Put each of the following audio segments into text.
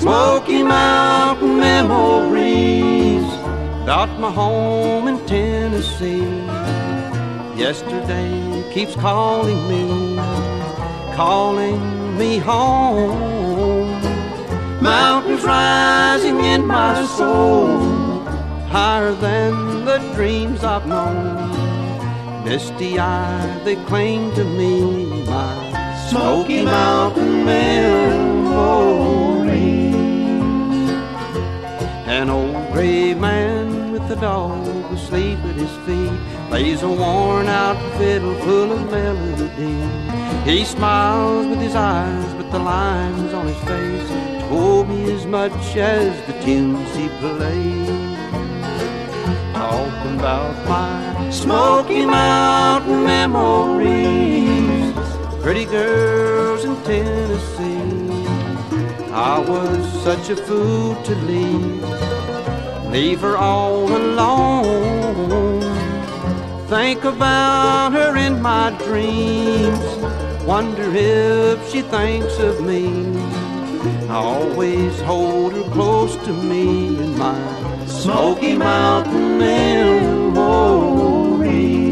Smoky Mountain memories about my home in Tennessee. Yesterday keeps calling me home. Mountains rising in my soul, higher than the dreams I've known. Misty-eyed they cling to me, my Smoky Mountain memories. An old gray man with a dog asleep at his feet plays a worn-out fiddle full of melody. He smiles with his eyes, but the lines on his face told me as much as the tunes he played. Talking about my Smoky Mountain memories, pretty girls in Tennessee. I was such a fool to leave her all alone. Think about her in my dreams, wonder if she thinks of me. I always hold her close to me in my Smoky Mountain memories.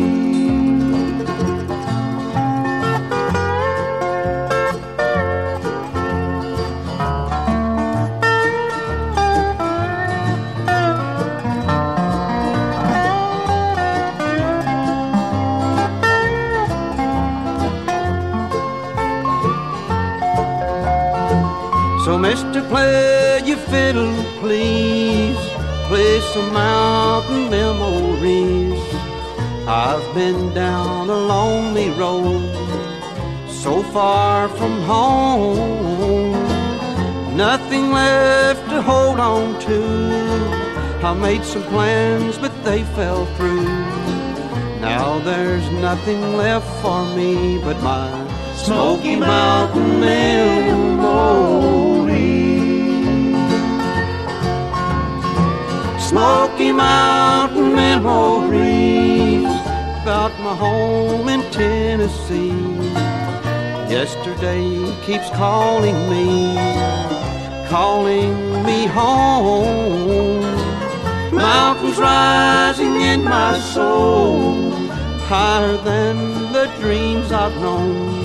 So, mister, play your fiddle, please. Play some mountain memories. I've been down a lonely road, so far from home. Nothing left to hold on to. I made some plans, but they fell through. Now there's nothing left for me but my Smoky Mountain memories. Smoky Mountain memories about my home in Tennessee. Yesterday keeps calling me home. Mountains rising in my soul, higher than the dreams I've known.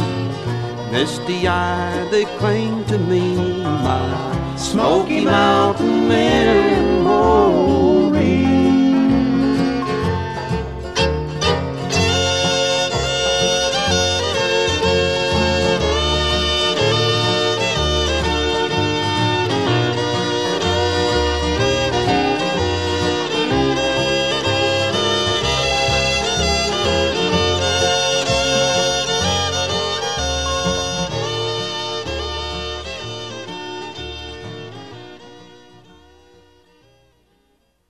Misty-eyed they cling to me, my Smoky Mountain memories.